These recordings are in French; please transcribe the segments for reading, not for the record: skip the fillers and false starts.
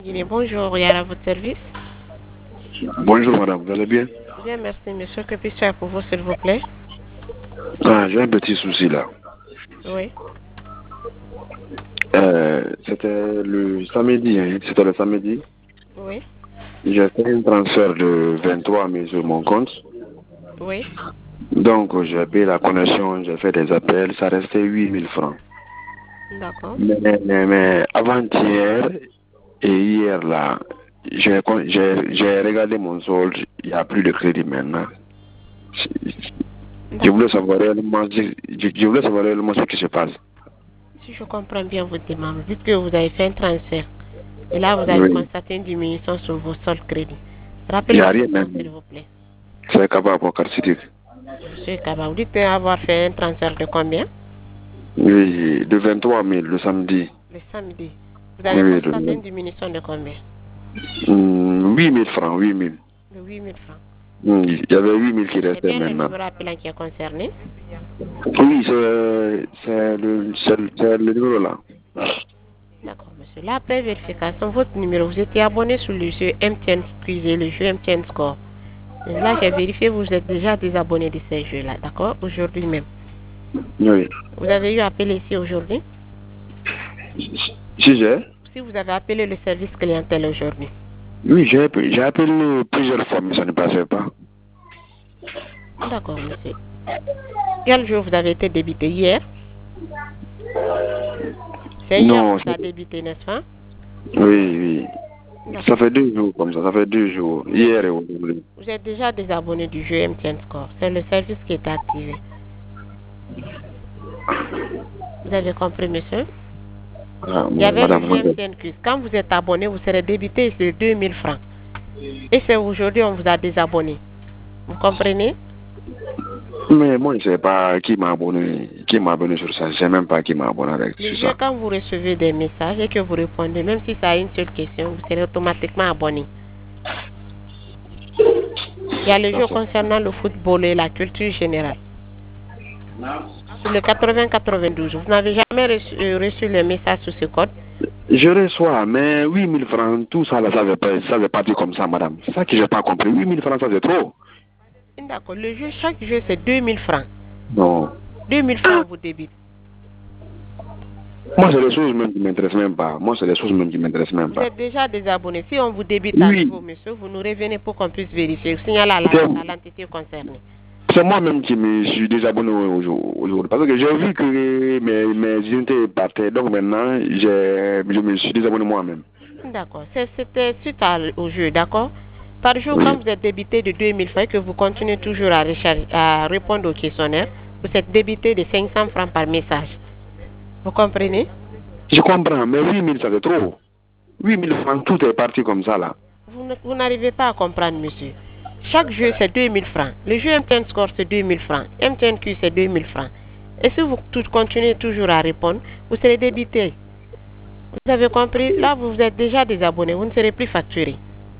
Guinée, bonjour, Yara, à votre service. Bonjour madame, vous allez bien? Bien, merci monsieur. Que puis-je faire pour vous, s'il vous plaît? J'ai un petit souci là. Oui. C'était le samedi, hein, c'était le samedi. Oui. J'ai fait un transfert de 23 000 sur mon compte. Oui. Donc j'ai payé la connexion, j'ai fait des appels, ça restait 8 000 francs. D'accord. Mais avant-hier et hier là, j'ai regardé mon solde, il n'y a plus de crédit maintenant. Je voulais savoir réellement, je voulais savoir réellement ce qui se passe. Si je comprends bien votre demande, dites que vous avez fait un transfert. Et là, vous avez Oui. constaté une diminution sur vos soldes crédits. Il n'y a Rappelez-moi rien votre nom, maintenant. s'il vous plaît. C'est capable pour Karsidik. Monsieur Kaba, vous dites avoir fait un transfert de combien? Oui, de 23 000 le samedi. Le samedi. Vous avez Oui, constaté une diminution de combien? 8 000 francs, 8 000. De 8 000 francs. Il y avait 8 000 qui C'est restaient bien le maintenant. numéro appelant qui est concerné. Oui, c'est le numéro là. D'accord, monsieur. Là, après vérification, votre numéro, vous étiez abonné sur le jeu MTN Quiz et le jeu MTN Score. Et là, j'ai vérifié, vous êtes déjà désabonné de ces jeux-là, d'accord? Aujourd'hui même. Oui. Vous avez eu appelé ici aujourd'hui? Si j'ai? Si vous avez appelé le service clientèle aujourd'hui. Oui, j'ai appelé plusieurs fois, mais ça ne passait pas. D'accord, monsieur. Quel jour vous avez été débité? Hier? C'est hier Non, qu'on vous a débité, n'est-ce pas? oui. Ça fait 2 jours comme ça fait 2 jours. Hier et aujourd'hui. Vous êtes déjà désabonné du jeu MTN Score. C'est le service qui est activé. Vous avez compris, monsieur? Ah, Il y avait le madame, jeu MTN Quiz. Quand vous êtes abonné, vous serez débité de 2 000 francs. Et c'est aujourd'hui on vous a désabonné. Vous comprenez? mais moi, je ne sais pas qui m'a abonné sur ça. Je ne sais même pas qui m'a abonné avec Le sur jeu, ça. quand vous recevez des messages et que vous répondez, même si ça a une seule question, vous serez automatiquement abonné. Il y a le jeu concernant le football et la culture générale. Sur le 80-92, vous n'avez jamais reçu le message sous ce code? Je reçois, mais 8 000 francs, tout ça, là, ça veut pas dire comme ça, madame. C'est ça que je n'ai pas compris. 8 000 francs, ça c'est trop. D'accord. Le jeu, chaque jeu, c'est 2 000 francs. Non. 2 000 francs, vous débite. Moi, c'est des choses même qui ne m'intéressent même pas. Moi, c'est des choses même qui ne m'intéressent même pas. Vous êtes déjà désabonné. Si on vous débite à nouveau, monsieur, vous nous revenez pour qu'on puisse vérifier. Signal à l'entité concernée. C'est moi-même qui me suis désabonné aujourd'hui. Parce que j'ai vu que mes unités partaient. Donc maintenant, je me suis désabonné moi-même. D'accord. C'était suite au jeu, d'accord? Par jour, quand vous êtes débité de 2 000 francs et que vous continuez toujours à répondre au questionnaire, vous êtes débité de 500 francs par message. Vous comprenez? Je comprends, mais 8 000, ça fait trop. 8 000 francs, tout est parti comme ça là. Vous n'arrivez pas à comprendre, monsieur. Chaque jeu, c'est 2 000 francs. Le jeu MTN Score, c'est 2 000 francs. MTN Q, c'est 2 000 francs. Et si vous continuez toujours à répondre, vous serez débité. Vous avez compris? Là, vous êtes déjà désabonné. Vous ne serez plus facturé.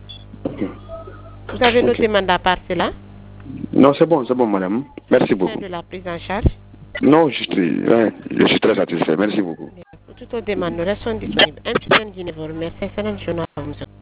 Vous avez notre demande à part cela? Non, c'est bon, madame. Merci beaucoup. De la prise en charge? Non, je suis très satisfait. Merci beaucoup. Pour toute autre demande, nous restons disponibles. MTN Guinée vous remercie. Excellente journée à vous.